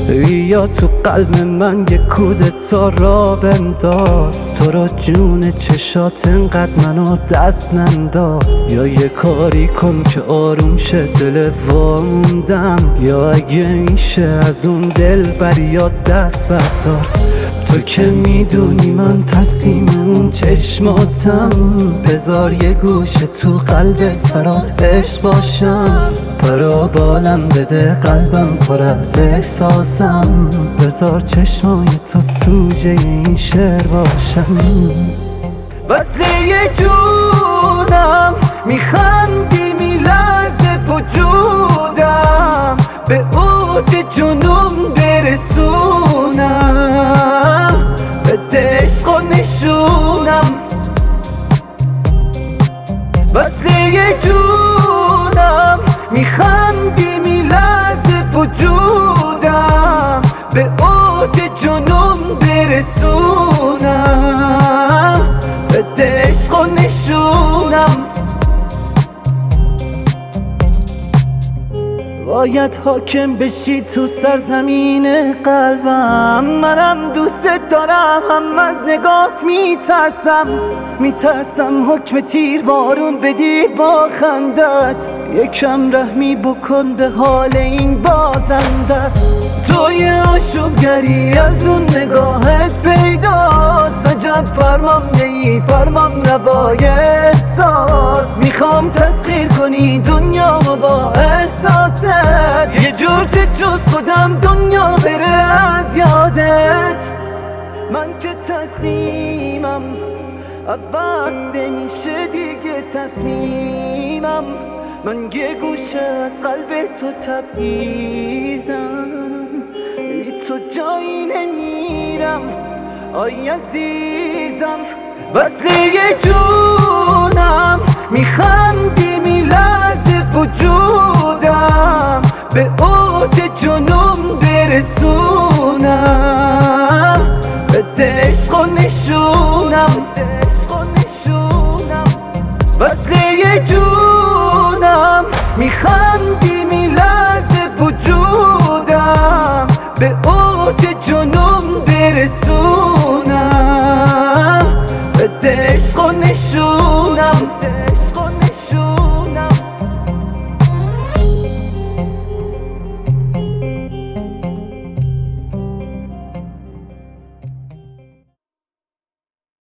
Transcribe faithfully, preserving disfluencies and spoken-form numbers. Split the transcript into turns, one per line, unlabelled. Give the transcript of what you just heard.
یا تو قلب من یه کودتا را بنداز، تو را جون چشات انقدر منو دست ننداز. یا یه کاری کن که آروم شه دل واموندم، یا اگه میشه از اون دل بریاد دست بردار. تو که میدونی من تسلیم اون چشماتم، بذار یه گوشه تو قلبت برات عشق باشم. برا بالم بده قلبم پر از احساسم، بذار چشمای تو سوژه این شعر باشم. وصله جونم میخندی میلرزه وجودم، به اوج جنون برسونم، بده عشق و نشونم. وصله جونم میخندی میلرزه وجودم، به اوج جنون برسونم، بده عشق و نشونم. باید حاکم بشی تو سرزمین قلبم، منم دوست دارم هم از نگات میترسم. میترسم حکم تیر بارون بدی با خندت، یکم رحمی بکن به حال این بازندت. توی آشوبگری از اون نگاهت پیداست، عجب فرمان نیی فرمان روای احساس. میخوام تسخیر کنی دنیا با احساست، یه جور که جز خودم دنیا بره از یادت. من که تسلیمم عوض نمیشه دیگه تصمیمم، من یه گوشه از قلب تو تبعیدم، بی تو جایی نمیرم آی عزیزم. وصله جونم میخندی میلرزه وجودم، به اوج جنون برسونم، بده عشق و نشونم. وصله جونم میخندی